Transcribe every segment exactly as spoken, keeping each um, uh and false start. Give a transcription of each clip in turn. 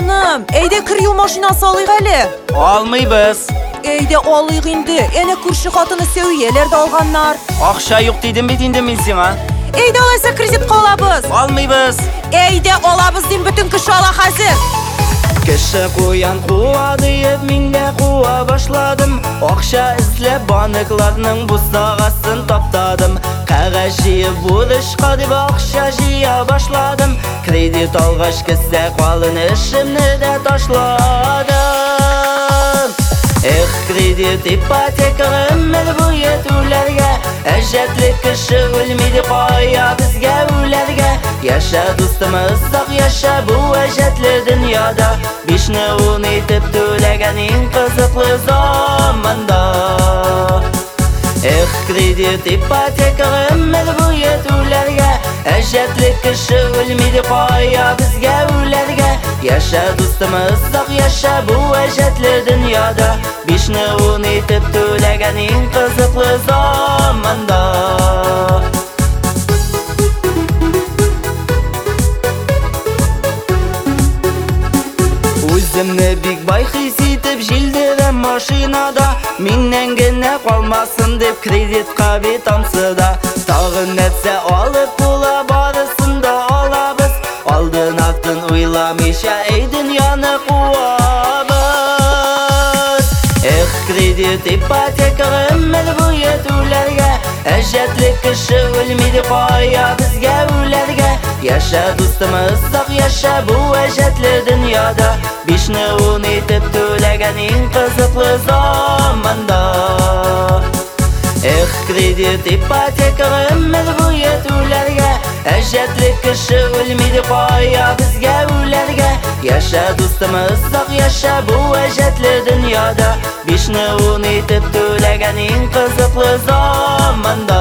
Жаным, әйде кір машинасы алыйк әле. Алмыйбыз. Әйде алыйк инде. Әнә күрше хатыны Сәвияләр дә алганнар. Акча юк дидем бит инде мин сиңа. Әйде алайса кредитка алабыз. Алмыйбыз. Әйде алабыз дим, бүтән кеше ала хәзер. Кеше куян куа диеп мин дә куа башладым. Акча эзләп банкларның бусагасын таптадым. Кәгазь җыеп бурычка дип акча җыя башладым. Кредит алгач кесә калын эшемне дә ташладым. Эх, кредит ипотека гомер буе түләргә. Әҗәтле кеше үлмиде кая безгә үләргә. Яша дустым озак яша бу әҗәтле дөньяда. Бишне ун итеп түләгән иң кызыклы заманда. Эх, кредит ипотека гомер буе түләргә. Әҗәтле кеше үлмиде кая безгә үләргә. Яша дустым озак яша бу әҗәтле дөньяда. Бишне ун итеп түләгән иң кызыклы заманда. Үземне бик бай хис итеп җилдерәм машинада. Миннән генә калмасын дип кредитка бит амсыда. Тагын нәрсә алып була барысын да алабыз. Алдын артын уйламыйча әй дөньяны куабыз. Эх, кредит ипотека гомер буе түләргә. Әҗәтле кеше үлмиде кая безгә үләргә. Яша дустым озак яша бу әҗәтле дөньяда. Бишне ун итеп түләгән иң кызыклы заманда. Эх, кредит ипотека гомер буе түләргә. Әҗәтле кеше үлмиде кая безгә үләргә. Яша дустым озак яша бу әҗәтле дөньяда. Бишне ун итеп түләгән иң кызыклы заманда.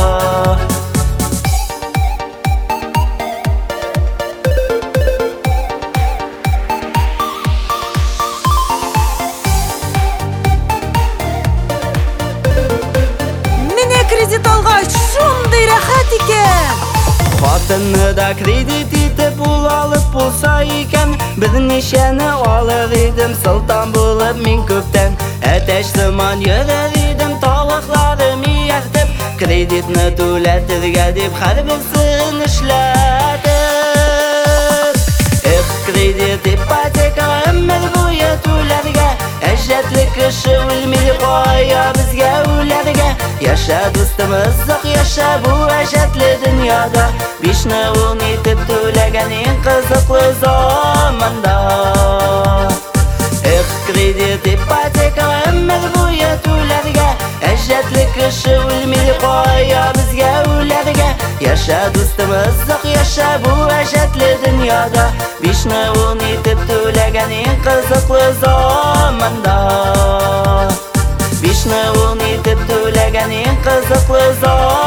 Кредит алгач шундый рәхәт икән. Хатынны да кредит итеп ул алып булса икән. Берничәне алыр идем сылтан булып мин күптән. Әтәч сыман йөрер идем тавыкларым ияртеп. Кредитны түләтергә дип һәрберсен эшләтеп. Эх, кредит ипотека гомер буе түләргә. Әҗәтле кеше үлмиде кая безгә үләргә. Яша дустым озак яша бу әҗәтле дөньяда. Бишне ун итеп түләгән иң кызыклы заманда. Эх, кредит ипотека гомер буе түләргә. Әҗәтле кеше үлмиде кая безгә үләргә. Яша дустым озак яша бу әҗәтле дөньяда. Бишне ун итеп түләгән иң кызыклы заманда. Бишне ун итеп түләгән иң кызыклы заманда.